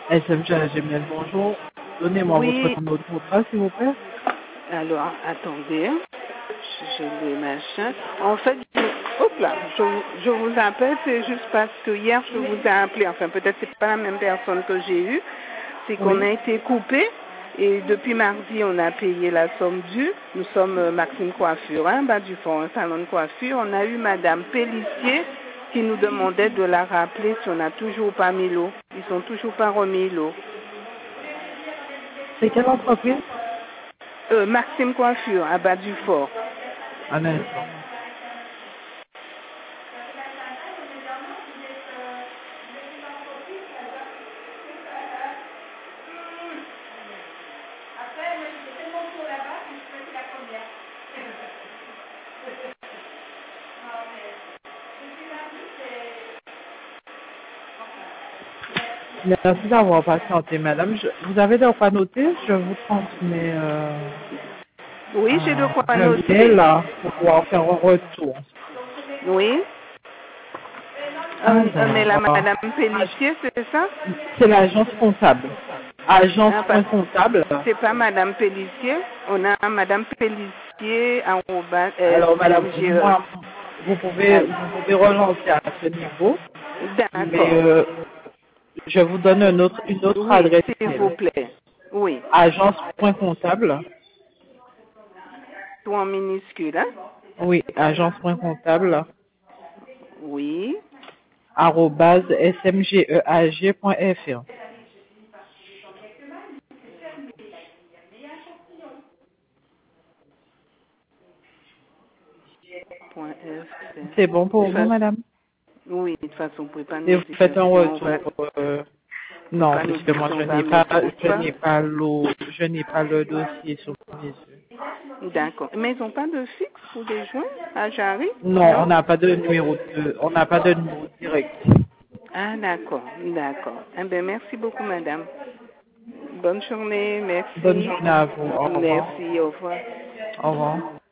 SMG, bonjour. Donnez-moi Oui, votre numéro de contrat, s'il vous plaît. alors attendez, je les machins. En fait, hop là, je vous appelle, c'est juste parce que hier je vous ai appelé, enfin peut-être c'est pas la même personne que j'ai eue, c'est qu'on Oui. a été coupé et depuis mardi on a payé la somme due. Nous sommes Maxime Coiffure, hein, bas du fond, un salon de coiffure. On a eu Madame Pellissier qui nous demandait de la rappeler si on n'a toujours pas mis l'eau. Ils sont toujours pas remis l'eau. C'est quelle entreprise? Maxime Coiffure, à bas du fort. Un instant. Merci d'avoir patienté, madame. Vous avez de quoi noter? Je vous transmets Oui, j'ai de quoi un mail noter. là pour pouvoir faire un retour. Oui. Un mail à Alors, Madame Pellissier, c'est ça? c'est l'agence comptable. Ah, parce Agence.comptable. c'est pas Madame Pellissier. On a Madame Pellissier Alors, madame, SMGE. moi, Ah, vous pouvez relancer à ce niveau, mais d'accord. je vous donne une autre Oui, adresse s'il vous mail. plaît. Oui. Agence.comptable. Tout en minuscule, hein? Oui, agence.comptable. Oui. @smgeag.fr. Point .fr. C'est bon pour vous, madame? Oui, de toute façon, vous ne pouvez pas Et nous vous dire faites un si on va, retour. Non, pas nous puisque dire moi si on va mettre ou je pas. n'ai pas l'eau, je n'ai pas le dossier sur mes yeux. D'accord. Mais ils n'ont pas de fixe pour des joints à Jarry? Non, Non? on n'a pas de numéro direct. Ah, d'accord, d'accord. Eh bien, merci beaucoup, madame. Bonne journée, Bonne merci. journée à vous. Au revoir. Merci, au revoir. Au revoir.